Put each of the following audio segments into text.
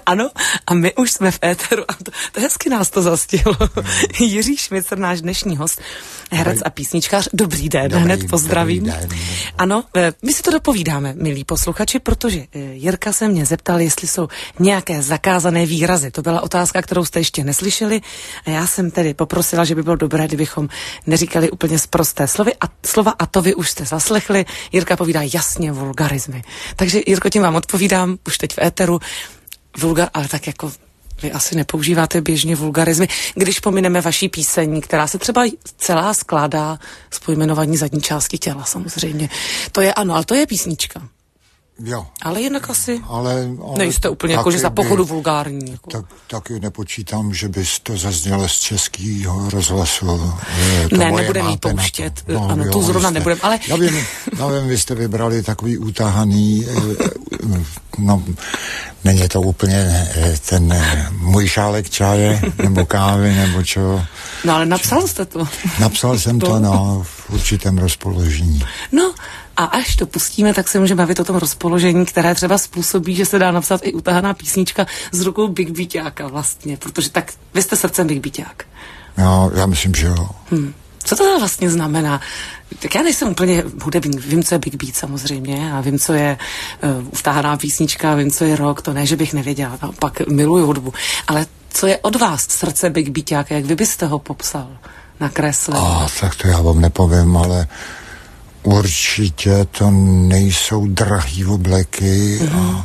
Ano, a my už jsme v éteru a to hezky nás to zastihlo. Jiří Šmicr, náš dnešní host, herec a písničkář. Dobrý den, hned pozdravím. Dobrý den. Ano, my si to dopovídáme, milí posluchači, protože Jirka se mě zeptal, jestli jsou nějaké zakázané výrazy. To byla otázka, kterou jste ještě neslyšeli a já jsem tedy poprosila, že by bylo dobré, kdybychom neříkali úplně sprosté slova a to vy už jste zaslechli. Jirka povídá jasně vulgarizmy. Takže Jirko, tím vám odpovídám, už teď v éteru. Ale tak jako vy asi nepoužíváte běžně vulgarizmy, když pomineme vaší píseň, která se třeba celá skládá z pojmenování zadní části těla, samozřejmě. To je ano, ale to je písnička. Jo. Ale jinak asi ale nejste úplně jako, že za pochodu vulgární. Jako. Taky nepočítám, že bys to zaznělo z Českého rozhlasu. Ne, nebudeme jí pouštět. No, ano, tu zrovna nebudeme, ale... Já vím, vy jste vybrali takový utahaný, no, není to úplně ten můj šálek čaje, nebo kávy, nebo čo. No, ale napsal jste to. Napsal jsem to v určitém rozpoložení. No, a až to pustíme, tak se můžeme bavit o tom rozpoložení, které třeba způsobí, že se dá napsat i utahaná písnička s rukou Big Beatáka vlastně, protože tak vy jste srdcem Big Beaták. No, já myslím, že jo. Co to vlastně znamená? Tak já nejsem úplně hudebník, vím, co je Big Beat samozřejmě a vím, co je utahaná písnička, vím, co je rock, to ne, že bych nevěděla, naopak miluju hudbu, ale co je od vás srdce Big Beatáka, jak vy byste ho popsal, nakreslil? Tak to já vám nepovím, ale určitě to nejsou drahý obleky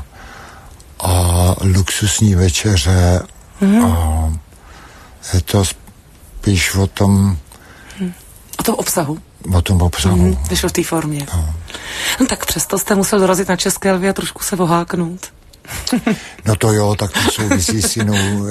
a luxusní večeře a je to spíš o tom obsahu. O tom obsahu. Když v té formě. No tak přesto jste musel dorazit na České lvy a trošku se voháknout. No to jo, tak to souvisí s jinou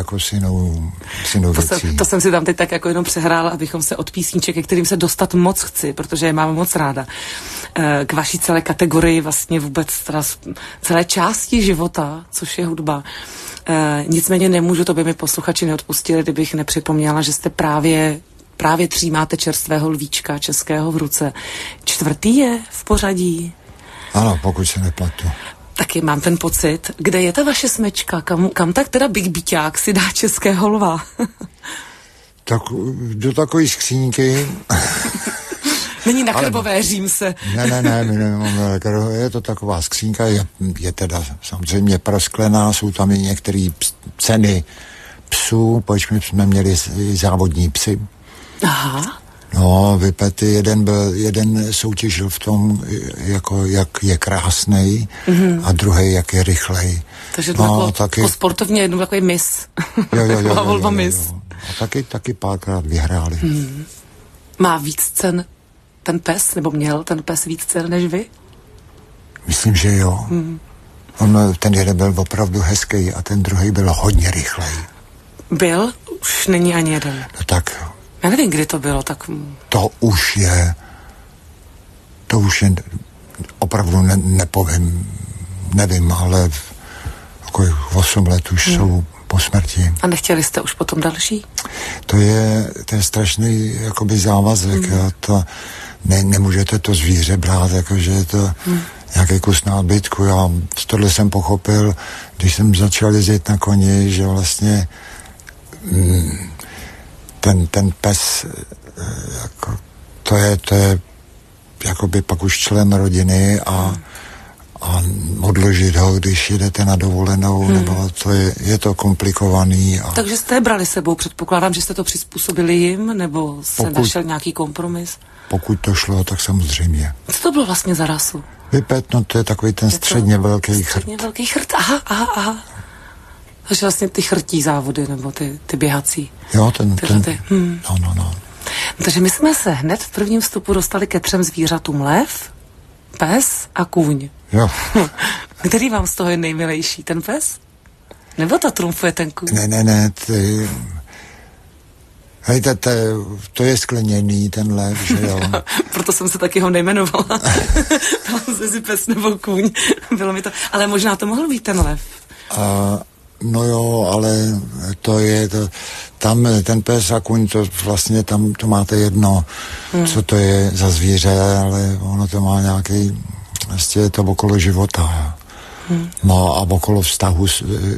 věcí. To jsem si tam teď tak jako jenom přehrála, abychom se od písniček, ke kterým se dostat moc chci, protože je mám moc ráda, k vaší celé kategorii, vlastně vůbec teda celé části života, což je hudba. Nicméně nemůžu, to by mi posluchači neodpustili, kdybych nepřipomněla, že jste právě třímáte čerstvého lvíčka českého v ruce. 4. je v pořadí. Ano, pokud se nepletu. Taky mám ten pocit, kde je ta vaše smečka, kam tak teda Big Beaták si dá českého lva? Tak do takové skřínky. Není na Krbové, řím se. Ne, my nemáme na Krbové, je to taková skřínka, je teda samozřejmě prasklená, jsou tam i některé ceny psů, protože my jsme měli závodní psy. Aha. No, Vypety, jeden soutěžil v tom, jako jak je krásnej a druhý jak je rychlej. Takže to taky sportovně jednou takový mis. Jo. A taky párkrát vyhráli. Má víc cen ten pes, nebo měl ten pes víc cen než vy? Myslím, že jo. Ten jeden byl opravdu hezký a ten druhý byl hodně rychlej. Byl? Už není ani jeden. No tak... Já nevím, kdy to bylo, tak... To už je opravdu nepovím, nevím, ale jako 8 let už jsou po smrti. A nechtěli jste už potom další? To je strašný jakoby závazek. To nemůžete to zvíře brát, jakože je to nějaký kus nábytku. Já tohle jsem pochopil, když jsem začal jezdit na koni, že vlastně ten pes, jako, to je jakoby pak už člen rodiny a odložit ho, když jedete na dovolenou, nebo to je to komplikovaný. Takže jste brali sebou, předpokládám, že jste to přizpůsobili jim, nebo se našel nějaký kompromis? Pokud to šlo, tak samozřejmě. Co to bylo vlastně za rasu? Vypet, no to je takový ten středně velký chrt. Středně velký chrt, aha. Takže vlastně ty chrtí závody, nebo ty běhací. Jo, No. Takže my jsme se hned v prvním vstupu dostali ke 3 zvířatům. Lev, pes a kůň. Jo. Který vám z toho je nejmilejší? Ten pes? Nebo to trumfuje ten kůň? Ne, hejte, to je skleněný, ten lev, že jo. Proto jsem se taky ho nejmenovala. Tam si pes nebo kůň. Bylo mi to... Ale možná to mohl být ten lev. No jo, ale tam ten pes a kůň, to vlastně tam to máte jedno, co to je za zvíře, ale ono to má nějaký, vlastně je to okolo života. No a okolo vztahu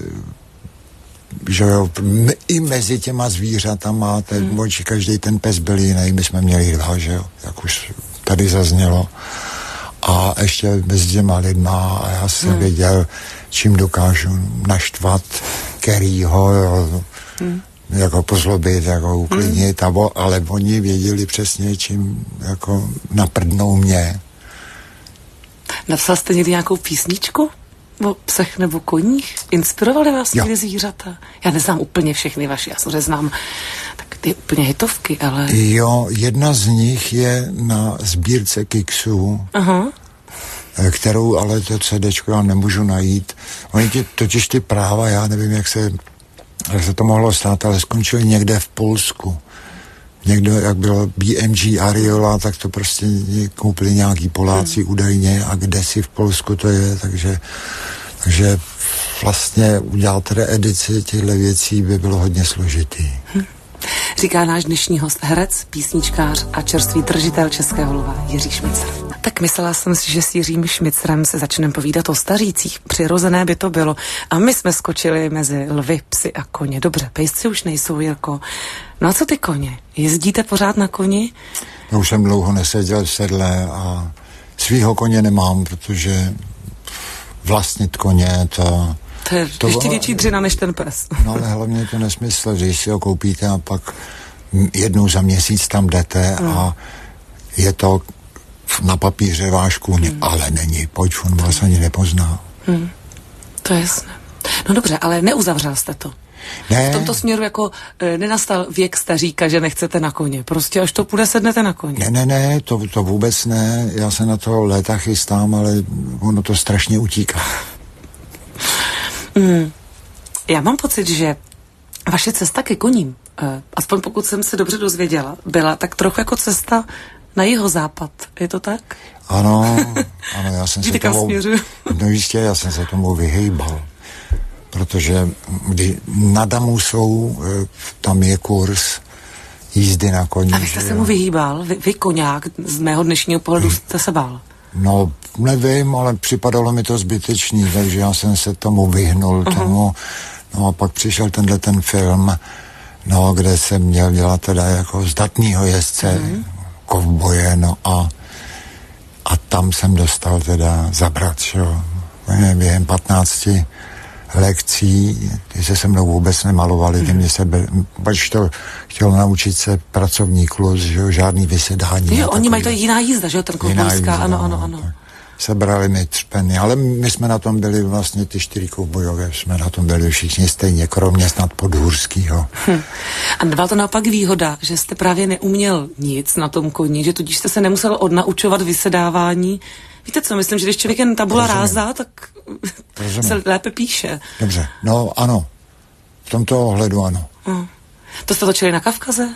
že jo, i mezi těma zvířatama, každý ten pes byl jiný, my jsme měli 2, že jo, jak už tady zaznělo. A ještě mezi těma lidma a já jsem věděl, čím dokážu naštvat kterýho, jo, jako pozlobit, jako uklidnit, ale oni věděli přesně, čím jako naprdnou mě. Napsal jste někdy nějakou písničku o psech nebo koních? Inspirovali vás někdy zvířata? Já neznám úplně všechny vaše, já samozřejmě znám tak ty úplně hitovky, ale... Jo, jedna z nich je na sbírce Kiksů, kterou ale to CDčko já nemůžu najít. Oni totiž ty práva, já nevím, jak se to mohlo stát, ale skončili někde v Polsku. Někdo, jak bylo BMG Ariola, tak to prostě koupili nějaký Poláci údajně a kde si v Polsku to je, takže vlastně udělat reedici těchto věcí by bylo hodně složitý. Říká náš dnešní host, herec, písničkář a čerstvý držitel Českého lva Jiří Šmicr. Tak myslela jsem si, že s Jiřím Šmicrem se začneme povídat o stařících. Přirozené by to bylo. A my jsme skočili mezi lvy, psy a koně. Dobře, pejsci už nejsou, Jirko. No a co ty koně? Jezdíte pořád na koni? No, už jsem dlouho neseděl v sedle a svýho koně nemám, protože vlastnit koně to je ještě větší dřina než ten pes. No ale hlavně je to nesmysl, když si ho koupíte a pak jednou za měsíc tam jdete a je to na papíře váš kůň, ale není, pojď, on vás ani nepozná. To je jasné. No dobře, ale neuzavřel jste to. Ne. V tomto směru jako nenastal věk staříka, že nechcete na koně. Prostě až to půjde, sednete na koně. Ne, to vůbec ne. Já se na to léta chystám, ale ono to strašně utíká. Já mám pocit, že vaše cesta ke koním, aspoň pokud jsem se dobře dozvěděla, byla tak trochu jako cesta na jihozápad. Je to tak? Ano, já jsem se tomu... No jistě, já jsem se tomu vyhejbal. Protože na Damusou tam je kurz jízdy na koni. A vy jste se mu vyhýbal? Vy koňák, z mého dnešního pohledu jste se bál? No, nevím, ale připadalo mi to zbytečný, takže já jsem se tomu vyhnul tomu. No a pak přišel ten film, no, kde jsem měl dělat teda jako zdatnýho jezdce, kovboje, no a tam jsem dostal teda zabrat, jo. Během 15 lekcí, ty se mnou vůbec nemalovali, ty mě pač to chtěl naučit se pracovní kluz, že jo, žádný vysedání. Jo, oni mají to jiná jízda, že jo, ten kovbojská, ano. Sebrali mi třpeny, ale my jsme na tom byli vlastně ty 4 kovbojové, jsme na tom byli všichni stejně, kromě snad Podhůrskýho. A byla to naopak výhoda, že jste právě neuměl nic na tom koni, že tudíž jste se nemusel odnaučovat vysedávání. Víte co, myslím, že když člověk jen tabula ráza, tak se lépe píše. Dobře, no ano, v tomto ohledu ano. To jste točili na Kavkaze?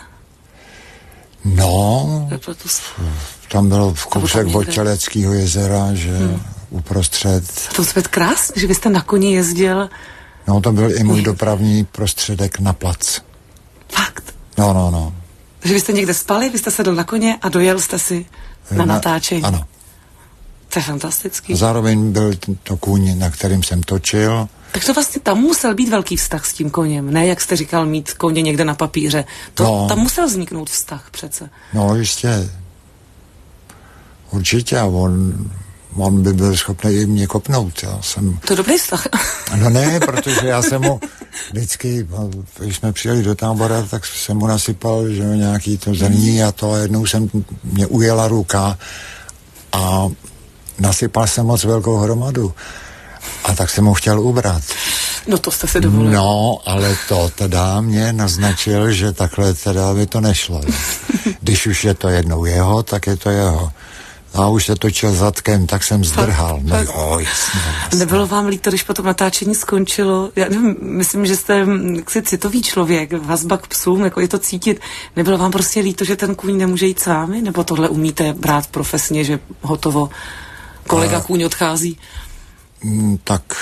No, tam bylo v kousek od Těleckého jezera, že uprostřed. To musí být krásný, že vy jste na koni jezdil. No, to byl i můj dopravní prostředek na plac. Fakt? No. Že vy jste někde spali, vy jste sedl na koně a dojel jste si na natáčení. Ano. To je fantastický. Zároveň byl to kůň, na kterým jsem točil. Tak to vlastně tam musel být velký vztah s tím koněm, ne, jak jste říkal, mít koně někde na papíře. Tam musel vzniknout vztah přece. No, jistě. Určitě, on by byl schopný i mě kopnout. To je dobrý vztah. No ne, protože já jsem mu vždycky, když jsme přijeli do tábora, tak jsem mu nasypal, že nějaký to zrní a to, a jednou mě ujela ruka a nasypal jsem moc velkou hromadu. A tak jsem ho chtěl ubrat. No to jste si dovolil. No, ale to teda mě naznačil, že takhle teda by to nešlo. Když už je to jednou jeho, tak je to jeho. A už se točil zadkem, tak jsem zdrhal. No jo, jasně. Nebylo vám líto, když potom natáčení skončilo? Já nevím, myslím, že jste jaksi citový člověk, vazba k psům, jako je to cítit. Nebylo vám prostě líto, že ten kůň nemůže jít s vámi? Nebo tohle umíte brát profesně, že hotovo kolega kůň odchází? Tak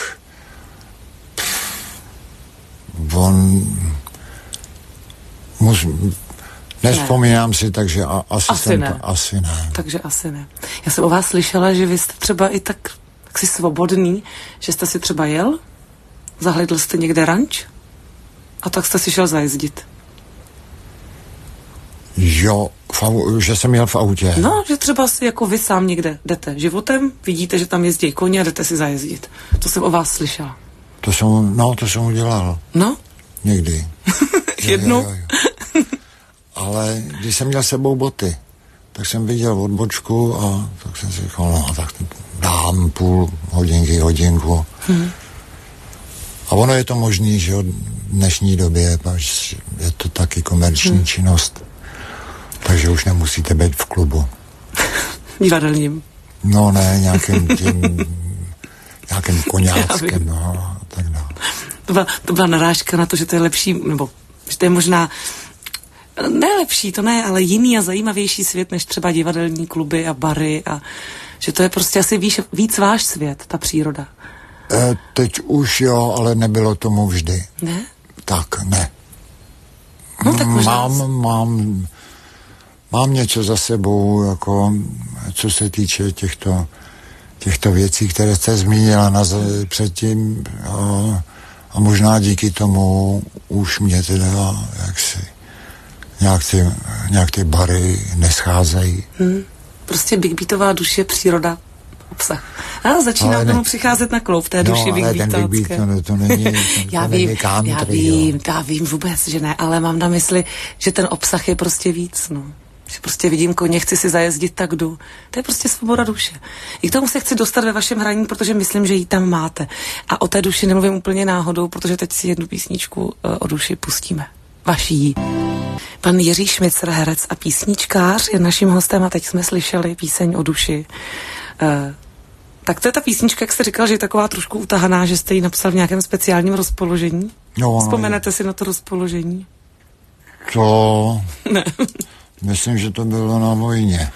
on nevzpomínám si, takže asi ne. Takže asi ne. Já jsem o vás slyšela, že vy jste třeba i tak tak jsi svobodný, že jste si třeba jel, zahledl jste někde ranč a tak jste si šel zajezdit. Jo, že jsem jel v autě. No, že třeba si jako vy sám někde jdete životem, vidíte, že tam jezdí koně a jdete si zajezdit. To jsem o vás slyšela. To jsem udělal. No? Někdy. Jednou? Jo. Ale když jsem měl sebou boty, tak jsem viděl odbočku a tak jsem si říkal, no tak dám půl hodinku. A ono je to možný, že v dnešní době je to taky komerční činnost. Takže už nemusíte být v klubu. Divadelním. No ne, nějakým koňáckem, no a tak dále. To byla narážka na to, že to je lepší, nebo že to je možná nejlepší, to ne, ale jiný a zajímavější svět, než třeba divadelní kluby a bary a že to je prostě asi víc váš svět, ta příroda. Teď už jo, ale nebylo tomu vždy. Ne? Tak, ne. No tak možná... Mám něco za sebou, jako co se týče těchto věcí, které jste zmínila předtím a možná díky tomu už mě teda jaksi nějak ty bary nescházejí. Prostě Big Beatová duše, příroda, obsah. A začíná tomu přicházet na kloub té duši Big Beatovské. To není Já vím vůbec, že ne, ale mám na mysli, že ten obsah je prostě víc, no. Že prostě vidím koně, chci si zajezdit, tak jdu. To je prostě svoboda duše. I k tomu se chci dostat ve vašem hraní, protože myslím, že ji tam máte. A o té duši nemluvím úplně náhodou, protože teď si jednu písničku o duši pustíme. Vaší. Pan Jiří Šmicer, herec a písničkář, je naším hostem a teď jsme slyšeli píseň o duši. Tak to je ta písnička, jak jste říkal, že je taková trošku utahaná, že jste ji napsal v nějakém speciálním rozpoložení. No, vzpomenete si na to rozpoložení? To... Ne. Myslím, že to bylo na vojně.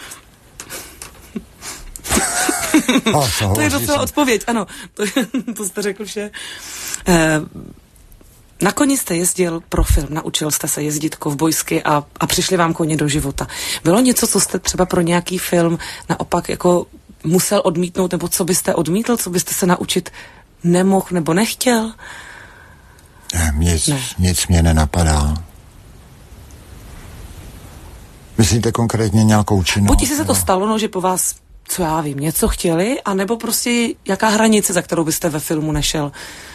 To je docela odpověď, ano. To jste řekl vše. Na koni jste jezdil pro film, naučil jste se jezdit kovbojsky a přišli vám koně do života. Bylo něco, co jste třeba pro nějaký film naopak jako musel odmítnout, nebo co byste odmítl, co byste se naučit nemohl nebo nechtěl? Nic mě nenapadá. Myslíte konkrétně nějakou činnost? Buď se to stalo, no, že po vás, co já vím, něco chtěli, anebo prostě jaká hranice, za kterou byste ve filmu nešel?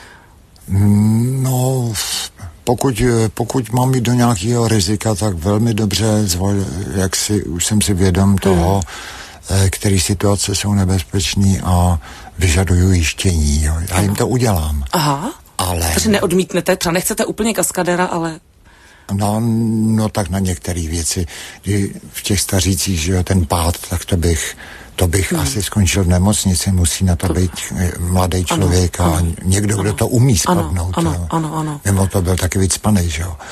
No, pokud mám jít do nějakého rizika, tak velmi dobře, už jsem si vědom toho, které situace jsou nebezpečné a vyžadují jištění. Jo. Já jim to udělám. Aha, ale... takže neodmítnete, třeba nechcete úplně kaskadera, ale... No tak na některé věci, v těch stařících, že jo, ten pád, tak to bych asi skončil v nemocnici, musí na to být mladý člověk a někdo, kdo to umí spadnout. Ano. Mimo to byl taky vycpanej, že jo.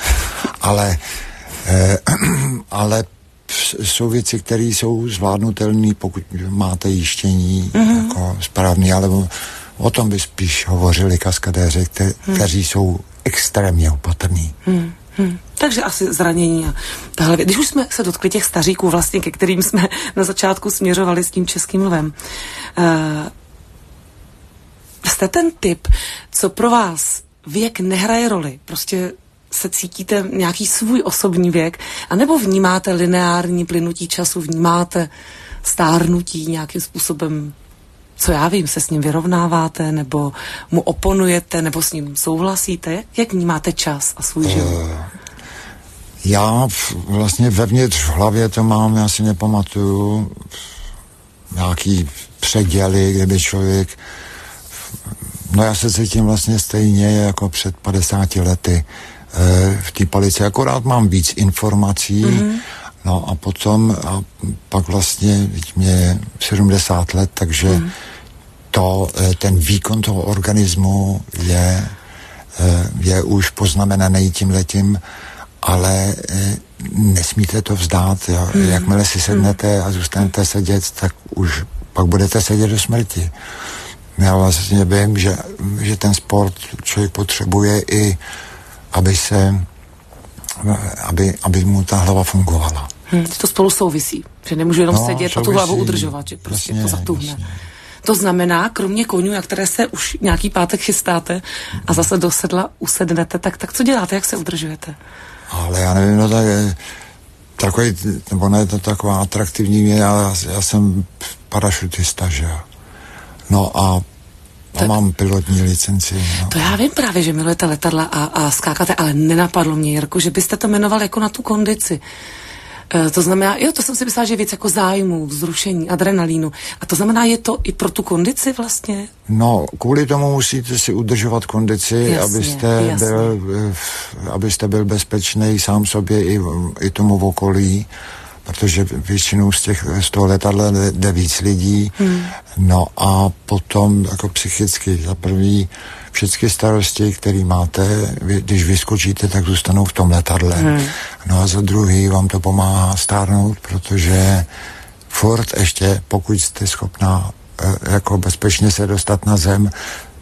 Ale jsou věci, které jsou zvládnutelné, pokud máte jištění jako správný, ale o tom by spíš hovořili kaskadéři, kteří jsou extrémně opatrní. Takže asi zranění a tahle věc. Když už jsme se dotkli těch staříků vlastně, ke kterým jsme na začátku směřovali s tím českým lvem. Jste ten typ, co pro vás věk nehraje roli? Prostě se cítíte nějaký svůj osobní věk, anebo vnímáte lineární plynutí času, vnímáte stárnutí nějakým způsobem, co já vím, se s ním vyrovnáváte, nebo mu oponujete, nebo s ním souhlasíte? Jak vnímáte čas a svůj život? Já vlastně vevnitř v hlavě to mám, já si nepamatuju nějaký předěly, kdyby člověk... No já se cítím vlastně stejně jako před 50 lety v té policii, akorát mám víc informací, no a potom, a pak vlastně, mě je 70 let, takže ten výkon toho organismu je už poznamenaný tímhletím, ale nesmíte to vzdát. Jo. Jakmile si sednete a zůstanete sedět, tak už pak budete sedět do smrti. Já vlastně vím, že ten sport člověk potřebuje i, aby mu ta hlava fungovala. To spolu souvisí, že nemůžu jenom sedět a tu hlavu udržovat, že prostě to zatuhne. To znamená, kromě koňů, na které se už nějaký pátek chystáte a zase do sedla usednete, tak co děláte, jak se udržujete? Ale já nevím, no tak takový, ono je to taková atraktivní věc, já jsem parašutista, že jo. No a mám pilotní licenci. No. To já vím právě, že milujete letadla a skákáte, ale nenapadlo mě, Jirko, že byste to jmenoval jako na tu kondici. To znamená, to jsem si myslela, že je věc jako zájmu, vzrušení, adrenalínu. A to znamená, je to i pro tu kondici vlastně? No, kvůli tomu musíte si udržovat kondici, jasně. Abyste byl bezpečný sám sobě i tomu v okolí, protože většinou z toho letadla jde víc lidí. No a potom jako psychicky za první všechny starosti, které máte, když vyskočíte, tak zůstanou v tom letadle. No a za druhý vám to pomáhá stárnout, protože furt ještě, pokud jste schopná jako bezpečně se dostat na zem,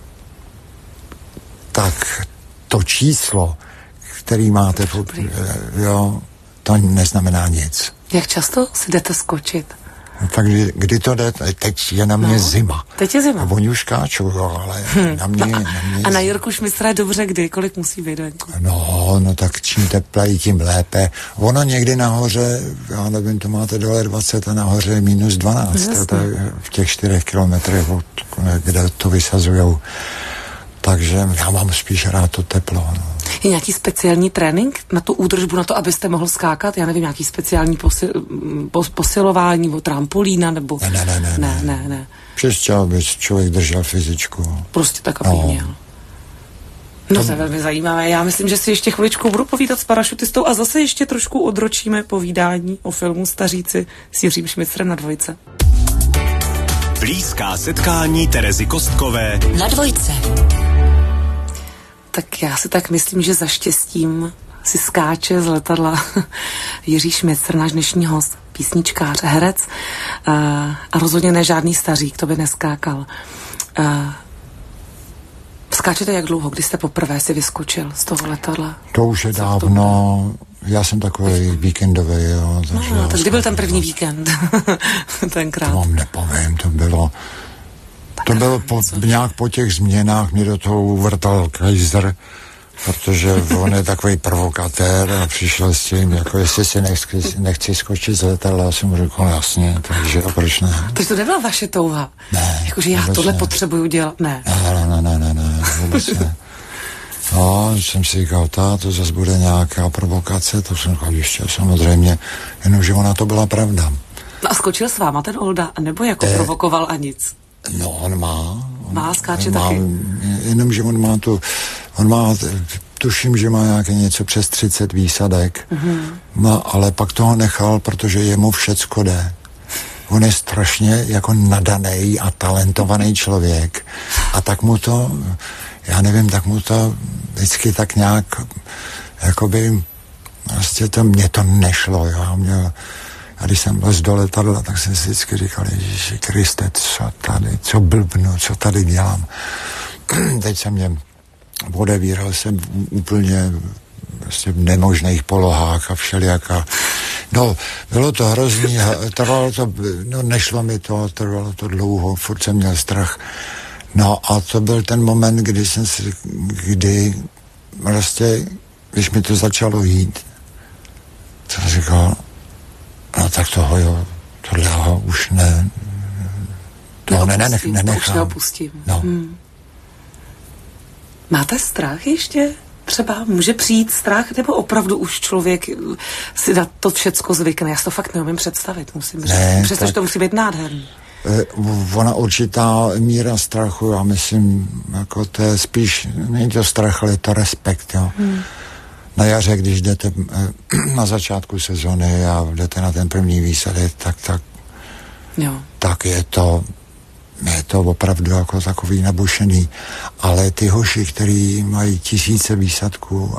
tak to číslo, který máte, to neznamená nic. Jak často si jdete skočit? No, tak kdy to jde? Teď je na mě zima. Teď je zima. A oni už skáčou, ale na mě a na Jirku Šmicra je dobře, kdy? Kolik musí být venku? No tak čím tepleji, tím lépe. Ono někdy nahoře, já nevím, to máte dole 20 a nahoře je -12. To je v těch 4 kilometrech, kde to vysazujou. Takže já mám spíš rád to teplo. No. Je nějaký speciální trénink na tu údržbu, na to, abyste mohl skákat? Já nevím, nějaký speciální posilování nebo trampolína, nebo... Ne. Přesně, aby člověk držel fyzičku. Prostě tak, aby měl. No to je velmi zajímavé. Já myslím, že si ještě chviličku budu povídat s parašutistou a zase ještě trošku odročíme povídání o filmu Staříci s Jiřím Šmicrem na Dvojce. Blízká setkání Terezy Kostkové na Dvojce. Tak já si tak myslím, že za štěstím si skáče z letadla Jiří Šmicr, náš dnešní host, písničkář, herec a rozhodně ne žádný stařík, to by neskákal. Skáčete jak dlouho, kdy jste poprvé si vyskočil z toho letadla? To už je dávno, já jsem takový víkendový, jo. Tak kdy byl ten první víkend? Tenkrát. To vám nepovím, to bylo nějak po těch změnách mě do toho uvrtal Kaiser, protože on je takový provokatér a přišel s tím, jako jestli si nechci skočit z letadla, já jsem mu řekl, jasně, takže a proč ne? Takže to nebyla vaše touha? Ne. Jakože já tohle potřebuju dělat? Ne, vůbec ne. No, jsem si říkal, to zase bude nějaká provokace, to jsem říkal, ještě samozřejmě, jenomže ona to byla pravda. No a skočil s váma ten Olda, nebo jako provokoval a nic? No, on má. Skáče taky. Jenomže on má, tuším, že má nějaké něco přes 30 výsadek, no, ale pak toho nechal, protože jemu všecko jde. On je strašně jako nadaný a talentovaný člověk a tak mu to, já nevím, tak mu to vždycky tak nějak, jakoby, vlastně mně to nešlo, jo, a když jsem byl do letadla, tak jsem si vždycky říkal, Ježíši Kriste, co blbnu, co tady dělám. Teď jsem mě odevíral jsem úplně vlastně v nemožných polohách a všelijaka. No, bylo to hrozný, trvalo to, nešlo mi to, trvalo to dlouho, furt jsem měl strach. No a to byl ten moment, kdy vlastně, když mi to začalo jít, to jsem říkal, no tak tohle už nenechám. Už neopustím. No. Máte strach ještě? Třeba může přijít strach, nebo opravdu už člověk si na to všecko zvykne? Já si to fakt neumím představit, musím říct. Přestože to musí být nádherný. Ona určitá míra strachu, já myslím, jako to je spíš, není to strach, ale je to respekt, jo. Na jaře, když jdete na začátku sezony a jdete na ten první výsadek, tak je to opravdu jako takový nabušený. Ale ty hoši, který mají tisíce výsadků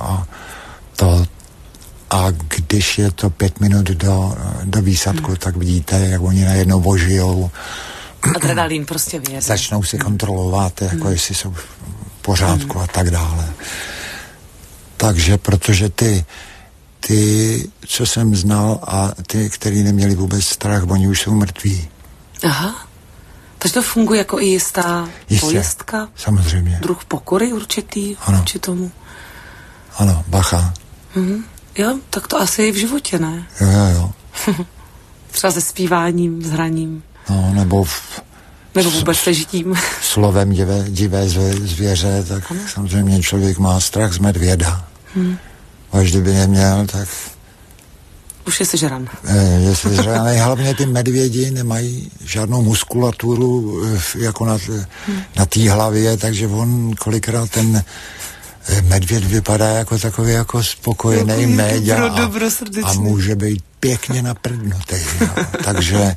a když je to 5 minut do výsadku, tak vidíte, jak oni najednou ožijou. Adrenalin prostě vyjede. Začnou si kontrolovat, jako jestli jsou v pořádku a tak dále. Takže, protože ty, co jsem znal a ty, který neměli vůbec strach, oni už jsou mrtví. Aha. Takže to funguje jako i jistá pojistka? Samozřejmě. Druh pokory určitý vůči tomu? Ano, bacha. Jo, tak to asi i v životě, ne? Jo. Třeba se zpíváním, s hraním. No, nebo vůbec se žitím. Slovem divé zvěře, tak samozřejmě člověk má strach z medvěda. Až kdyby neměl, tak... Už je sežran. Je sežran, ale hlavně ty medvědi nemají žádnou muskulaturu jako na té hlavě, takže on kolikrát ten medvěd vypadá jako takový jako spokojený méďa a může být pěkně naprdnutý. Takže...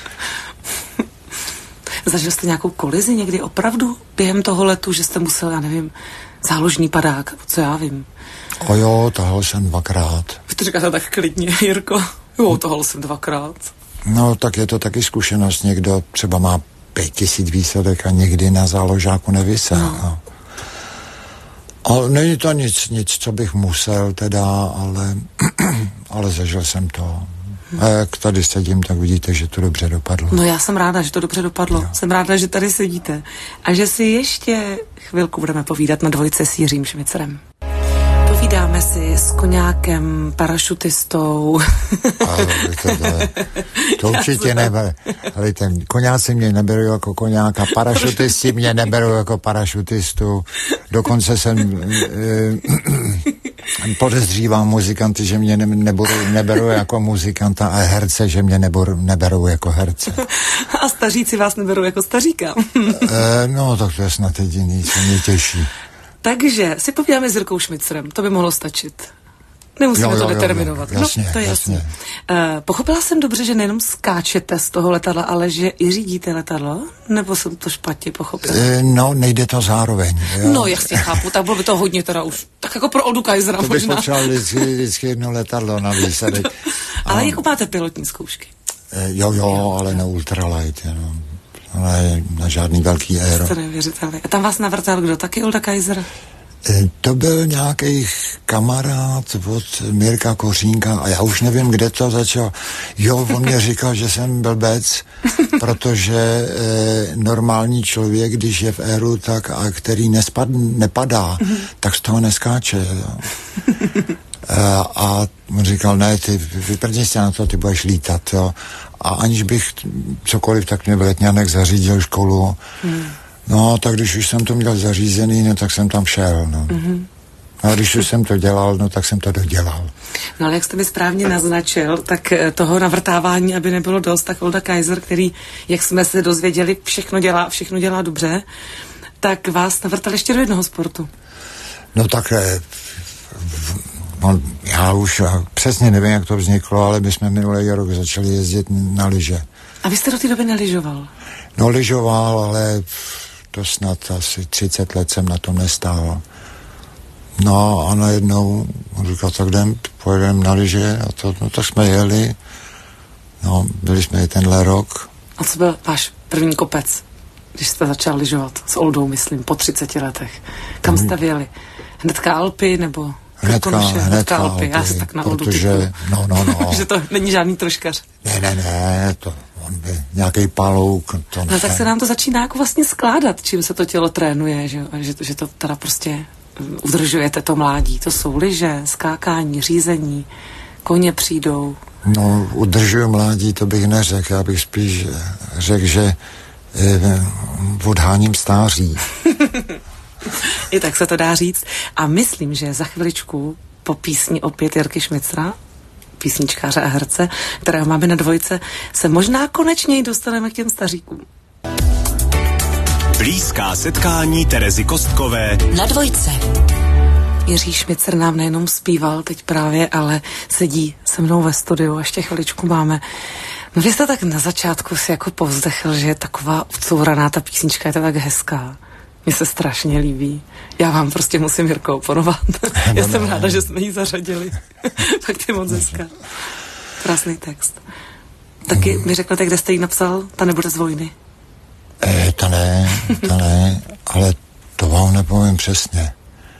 Zažil jste nějakou kolizi někdy opravdu během toho letu, že jste musel, já nevím, záložní padák, co já vím? Jo, tahal jsem 2krát. Vy to říkáte tak klidně, Jirko. Jo, tahal jsem 2krát. No, tak je to taky zkušenost. Někdo třeba má 5000 výsledek a někdy na záložáku nevisel. No. Ale není to nic, co bych musel teda, ale zažil jsem to. A jak tady sedím, tak vidíte, že to dobře dopadlo. No já jsem ráda, že to dobře dopadlo. Jo. Jsem ráda, že tady sedíte. A že si ještě chvilku budeme povídat na dvojce s Jiřím Šmicerem. Povídáme si s koňákem, parašutistou. To určitě nebude. Ale ten koňáci mě neberou jako koňáka, parašutisti mě neberou jako parašutistu. Dokonce jsem podezřívám muzikanty, že mě neberou jako muzikanta a herce, že mě neberou jako herce. A staříci vás neberou jako staříka. No, tak to je snad jediný, co mě těší. Takže si povídáme s Jirkou Šmicerem, to by mohlo stačit. Nemusíme to determinovat. Jasně, no, to je jasně. Pochopila jsem dobře, že nejenom skáčete z toho letadla, ale že i řídíte letadlo? Nebo jsem to špatně pochopila? No, nejde to zároveň. Jo? No, jasně chápu, tak bylo by to hodně teda už. Tak jako pro Oldu Kaisera možná. To bych potřeboval vždycky jedno letadlo na výsadek. Ale jako máte pilotní zkoušky? Jo, ale na ultralight, jenom. Ale na žádný velký aero. To neuvěřitelné. A tam vás navrtal kdo? Taky Olda Kaiser? To byl nějaký kamarád od Mirka Kořínka a já už nevím, kde to začal. Jo, on mě říkal, že jsem blbec, protože normální člověk, když je v éru, tak a který nepadá, tak z toho neskáče. A on říkal, ne, ty vyprdni se na to, ty budeš lítat, jo. A aniž bych cokoliv, tak mě v Letňanech zařídil školu. No, tak když už jsem to měl zařízený, no, tak jsem tam šel, no. A když už jsem to dělal, no, tak jsem to dodělal. No, ale jak jste mi správně naznačil, tak toho navrtávání, aby nebylo dost, tak Olda Kaiser, který, jak jsme se dozvěděli, všechno dělá dobře, tak vás navrtal ještě do jednoho sportu. No, tak já už přesně nevím, jak to vzniklo, ale my jsme minulý rok začali jezdit na lyže. A vy jste do té doby nelyžoval? No, lyžoval, ale to snad asi 30 let jsem na tom nestál. No a najednou on říkal, tak pojedeme na lyže a to, no tak jsme jeli. No, byli jsme i tenhle rok. A co byl váš první kopec, když jste začal lyžovat s Oldou, myslím, po 30 letech? Kam jste vyjeli? Hnedka Alpy nebo... Hnedka Alpy. Já se tak na Oldu protože, no. že to není žádný troškař. Ne, to on by nějaký palouk. No tak se nám to začíná jako vlastně skládat, čím se to tělo trénuje, že to teda prostě udržujete to mládí. To jsou lyže, skákání, řízení, koně přijdou. No, udržuju mládí, to bych neřekl. Já bych spíš řekl, že odháním stáří. I tak se to dá říct. A myslím, že za chviličku po písni opět Jirky Šmicera, písničkáře a herce, kterého máme na dvojce, se možná konečně dostaneme k těm staříkům. Blízká setkání Terezy Kostkové na dvojce. Jiří Šmicer nám nejenom zpíval teď právě, ale sedí se mnou ve studiu a ještě chviličku máme. No vy jste tak na začátku si jako povzdechl, že je taková ucouraná ta písnička, je to tak hezká. Mně se strašně líbí. Já vám prostě musím, Jirko, oponovat. Já jsem ráda, že jsme ji zařadili. Fakt je moc hezká. Krásný text. Taky mi řeknete, kde jste ji napsal? Ta nebude z vojny. To ne, ale to vám nepovím přesně.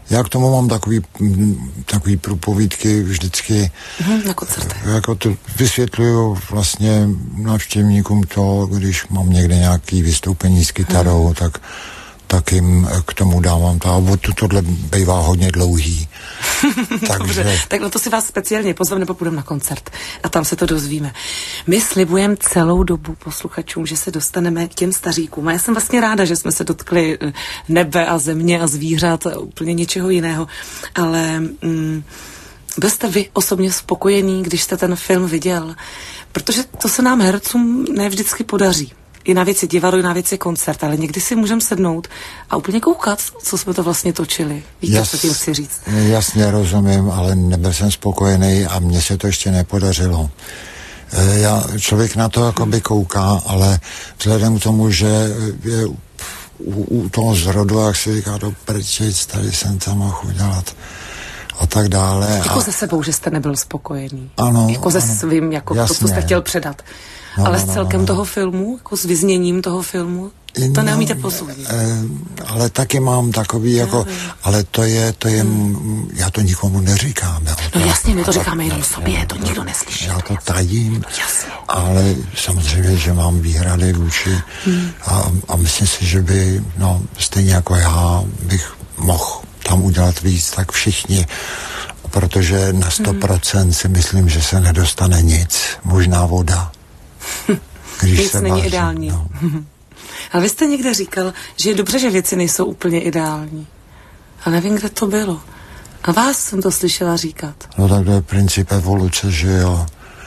Já k tomu mám takový průpovídky vždycky. Na koncertech. Jako to vysvětluju vlastně návštěvníkům to, když mám někde nějaký vystoupení s kytarou, tak jim k tomu dávám to. A tohle bývá hodně dlouhý. Dobře, tak na to si vás speciálně pozvem, nebo půjdeme na koncert a tam se to dozvíme. My slibujeme celou dobu posluchačům, že se dostaneme k těm staříkům. A já jsem vlastně ráda, že jsme se dotkli nebe a země a zvířat a úplně něčeho jiného. Ale byl jste vy osobně spokojený, když jste ten film viděl? Protože to se nám hercům ne vždycky podaří. I na věci divadlo, i na věci koncert, ale někdy si můžeme sednout a úplně koukat, co jsme to vlastně točili. Víte, co tím chci říct? Jasně, rozumím, ale nebyl jsem spokojený a mně se to ještě nepodařilo. Člověk na to jakoby kouká, ale vzhledem k tomu, že je u toho zrodu, jak se říká, do prčic, tady jsem to mohl udělat a tak dále. Jako se sebou, že jste nebyl spokojený. Ano. Jako se svým, jako jasně. To, co jste chtěl předat. Ale s celkem toho filmu, jako s vyzněním toho filmu, to neumíte posoudit. Ale taky mám takový, jako, ale to je, já to nikomu neříkám. No jasně, my to říkáme jenom sobě, to nikdo neslyší. Já to tajím, jasně. Ale samozřejmě, že mám výhrady vůči a myslím si, že by, stejně jako já, bych mohl tam udělat víc, tak všichni, protože na 100% si myslím, že se nedostane nic, možná voda. Nic není ideální. No. Ale vy jste někde říkal, že je dobře, že věci nejsou úplně ideální. A nevím, kde to bylo. A vás jsem to slyšela říkat. No tak to je princip evoluce, že jo.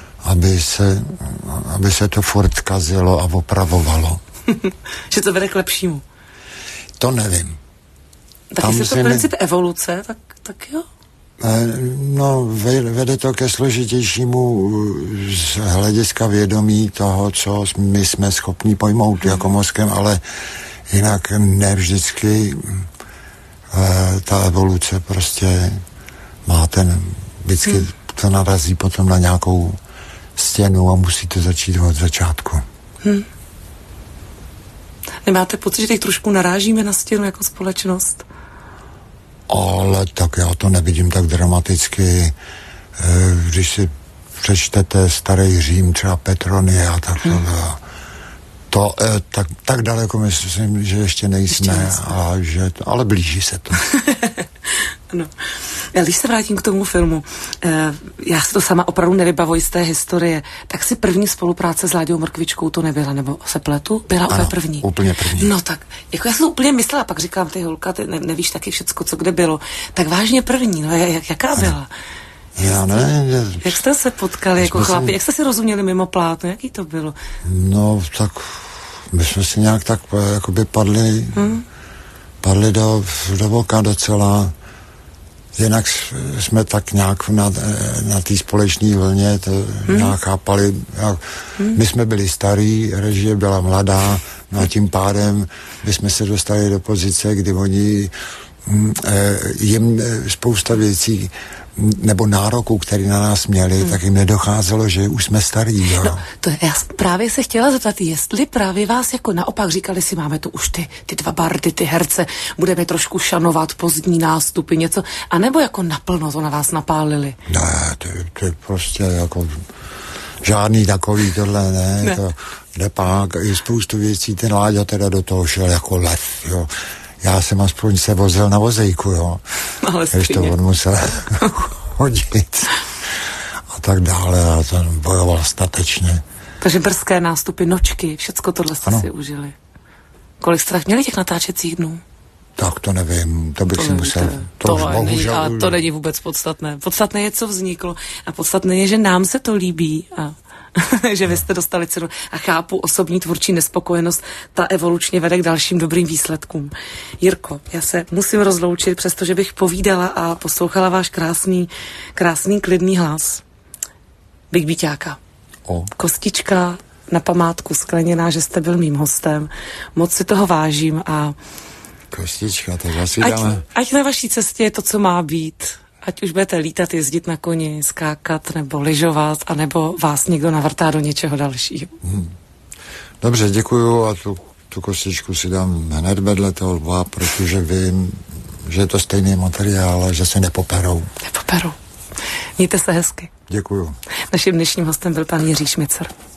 Aby se to furt kazilo a opravovalo. Že to vede k lepšímu. To nevím. Tak jestli to princip evoluce, tak jo. No, vede to ke složitějšímu z hlediska vědomí toho, co my jsme schopni pojmout jako mozkem, ale jinak ne vždycky ta evoluce prostě má vždycky to narazí potom na nějakou stěnu a musí to začít od začátku. Nemáte pocit, že teď trošku narážíme na stěnu jako společnost? Ale tak já to nevidím tak dramaticky. Když si přečtete Starý Řím, třeba Petronie a tak to tak daleko myslím, že ještě nejsme, ale blíží se to. No. Když se vrátím k tomu filmu, já si to sama opravdu nevybavuji z té historie, tak si první spolupráce s Láďou Mrkvičkou to nebyla, nebo se pletu? Byla úplně první. Úplně první. No tak, jako já jsem to úplně myslela, pak říkám, ty holka, ty nevíš taky všecko, co kde bylo. Tak vážně první, no jaká byla? Já ne. Jak jste se potkali jako chlapi, jak jste si rozuměli mimo plátno, jaký to bylo? No tak, my jsme si nějak tak jakoby padli do voka docela. Jinak jsme tak nějak na té společné vlně to nějak chápali. My jsme byli starí, režie byla mladá, no a tím pádem bychom se dostali do pozice, kdy oni jim spousta věcí nebo nároků, které na nás měli, tak jim nedocházelo, že už jsme starí. Jo. No, to já právě se chtěla zeptat, jestli právě vás jako naopak říkali si, máme tu už ty dva bardy, ty herce, budeme trošku šanovat pozdní nástupy, něco, anebo jako naplno to na vás napálili? Ne, ty prostě jako žádný takový tohle, ne. To nepák, je spoustu věcí, ten Láďa teda do toho šel jako lev, jo. Já jsem aspoň se vozil na vozejku, jo. Ale když to on musel hodit a tak dále a ten bojoval statečně. Takže brzké nástupy, nočky, všecko tohle jste si užili. Kolik jste měli těch natáčecích dnů? Tak to nevím, to bych si musel... To není vůbec podstatné. Podstatné je, co vzniklo a podstatné je, že nám se to líbí a že vy jste dostali cenu a chápu osobní tvůrčí nespokojenost, ta evolučně vede k dalším dobrým výsledkům. Jirko, já se musím rozloučit, přestože bych povídala a poslouchala váš krásný klidný hlas. Big Bíťáka. Kostička na památku skleněná, že jste byl mým hostem. Moc si toho vážím a Kostička, tak asi dáme. Ať na vaší cestě je to, co má být. Ať už budete lítat, jezdit na koni, skákat nebo lyžovat, anebo vás někdo navrtá do něčeho dalšího. Dobře, děkuju a tu kostičku si dám hned vedle toho lva, protože vím, že je to stejný materiál a že se nepoperou. Nepoperou. Mějte se hezky. Děkuju. Naším dnešním hostem byl pan Jiří Šmicr.